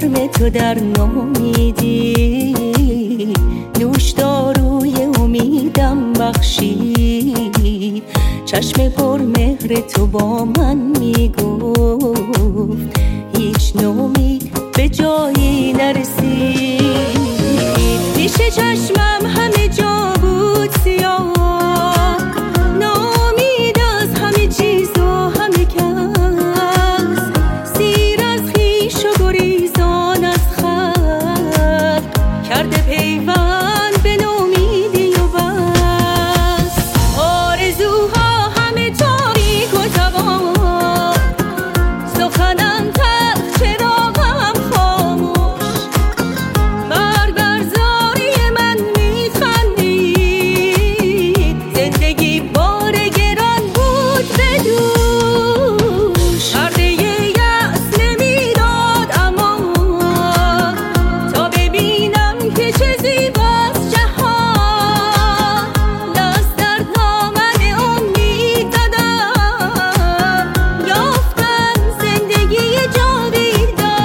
گرم تو در نامیدی، نوشداروی امیدم بخشید. چشم پر مهر تو با من میگفت هیچ نومید به جایی نرسید. پیش چشمم همه جا بود سیاه، ناامید از همه چیز و همه کس، سیر از خویش و گریزان از خلق، کرده پیوند به نومیدی و بس. آرزوها همه تاریک و تباه، سخنم تلخ چراغم خاموش، مرگ بر زاری من میخندید، زندگی بار گران بود به دوش. پرده یأس نمیداد اما تا ببینم که چه زیباست جهان، دست در دامن امید زدم، یافتم زندگی جاویدان.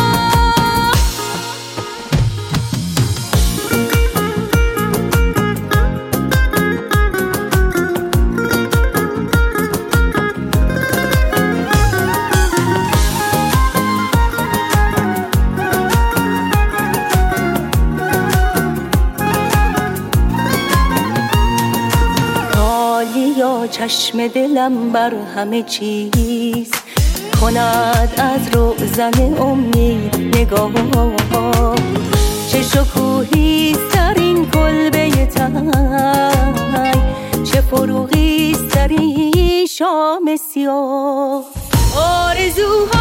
حالیا چشم دلم بر همه چیز کند از روزن امید نگاه، چه شکوهیست در این کلبه تنگ، چه فروغیست در این شام سیاه. آرزوها